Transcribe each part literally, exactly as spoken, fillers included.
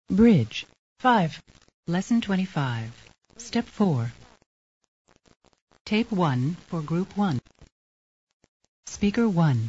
Bridge. five. Lesson twenty-five. Step four. Tape one for Group one. Speaker one.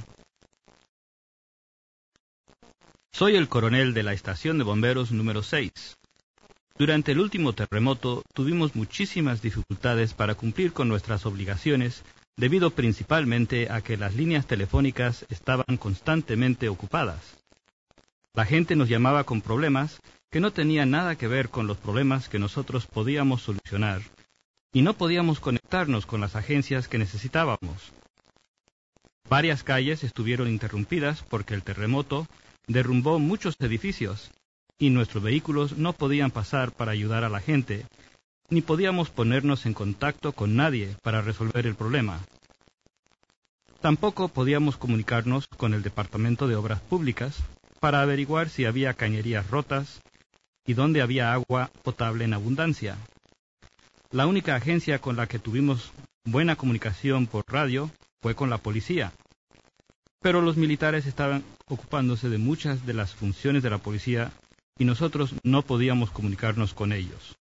Soy el coronel de la estación de bomberos número seis. Durante el último terremoto tuvimos muchísimas dificultades para cumplir con nuestras obligaciones debido principalmente a que las líneas telefónicas estaban constantemente ocupadas. La gente nos llamaba con problemas que no tenían nada que ver con los problemas que nosotros podíamos solucionar y no podíamos conectarnos con las agencias que necesitábamos. Varias calles estuvieron interrumpidas porque el terremoto derrumbó muchos edificios y nuestros vehículos no podían pasar para ayudar a la gente, ni podíamos ponernos en contacto con nadie para resolver el problema. Tampoco podíamos comunicarnos con el Departamento de Obras Públicas para averiguar si había cañerías rotas y dónde había agua potable en abundancia. La única agencia con la que tuvimos buena comunicación por radio fue con la policía, pero los militares estaban ocupándose de muchas de las funciones de la policía y nosotros no podíamos comunicarnos con ellos.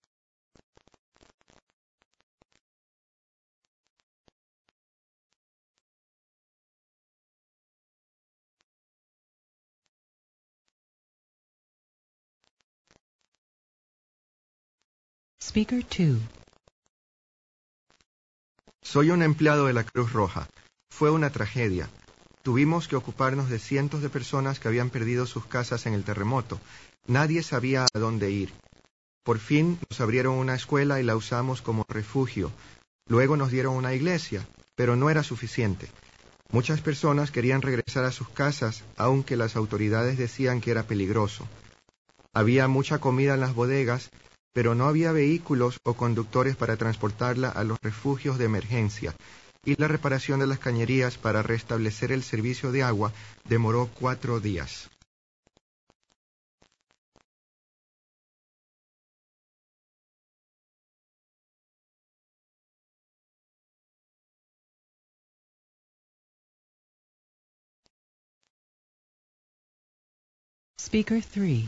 Speaker two. Soy un empleado de la Cruz Roja. Fue una tragedia. Tuvimos que ocuparnos de cientos de personas que habían perdido sus casas en el terremoto. Nadie sabía a dónde ir. Por fin nos abrieron una escuela y la usamos como refugio. Luego nos dieron una iglesia, pero no era suficiente. Muchas personas querían regresar a sus casas, aunque las autoridades decían que era peligroso. Había mucha comida en las bodegas, pero no había vehículos o conductores para transportarla a los refugios de emergencia, y la reparación de las cañerías para restablecer el servicio de agua demoró cuatro días. Speaker three.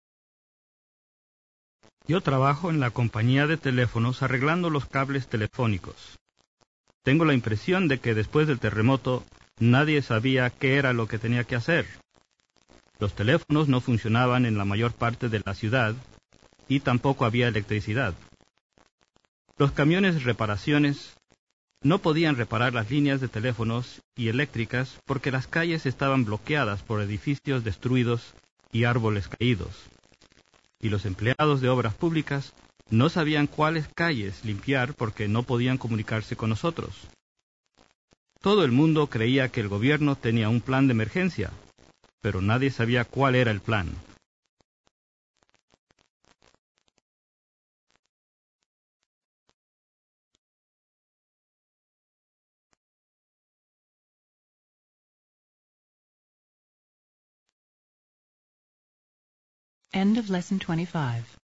Yo trabajo en la compañía de teléfonos arreglando los cables telefónicos. Tengo la impresión de que después del terremoto nadie sabía qué era lo que tenía que hacer. Los teléfonos no funcionaban en la mayor parte de la ciudad y tampoco había electricidad. Los camiones de reparaciones no podían reparar las líneas de teléfonos y eléctricas porque las calles estaban bloqueadas por edificios destruidos y árboles caídos. Y los empleados de obras públicas no sabían cuáles calles limpiar porque no podían comunicarse con nosotros. Todo el mundo creía que el gobierno tenía un plan de emergencia, pero nadie sabía cuál era el plan. End of Lesson twenty-five.